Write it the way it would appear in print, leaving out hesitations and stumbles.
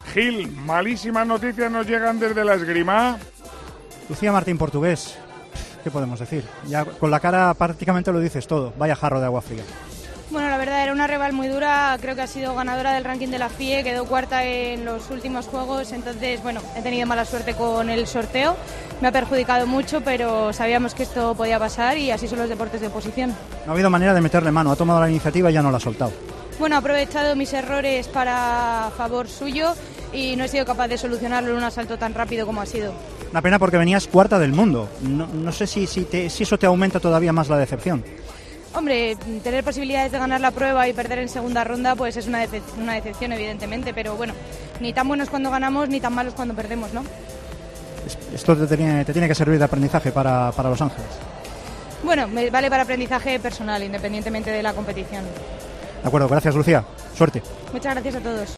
Gil, malísimas noticias nos llegan desde la esgrima. Lucía Martín, portugués. ¿Qué podemos decir? Ya con la cara prácticamente lo dices todo. Vaya jarro de agua fría. Bueno, la verdad era una rival muy dura, creo que ha sido ganadora del ranking de la FIE, quedó cuarta en los últimos juegos, entonces, bueno, he tenido mala suerte con el sorteo, me ha perjudicado mucho, pero sabíamos que esto podía pasar y así son los deportes de oposición. No ha habido manera de meterle mano, ha tomado la iniciativa y ya no la ha soltado. Bueno, he aprovechado mis errores para favor suyo y no he sido capaz de solucionarlo en un asalto tan rápido como ha sido. Una pena porque venías cuarta del mundo, no sé si eso te aumenta todavía más la decepción. Hombre, tener posibilidades de ganar la prueba y perder en segunda ronda pues es una decepción evidentemente, pero bueno, ni tan buenos cuando ganamos ni tan malos cuando perdemos, ¿no? Esto te tiene que servir de aprendizaje para Los Ángeles. Bueno, me vale para aprendizaje personal, independientemente de la competición. De acuerdo, gracias Lucía, suerte. Muchas gracias a todos.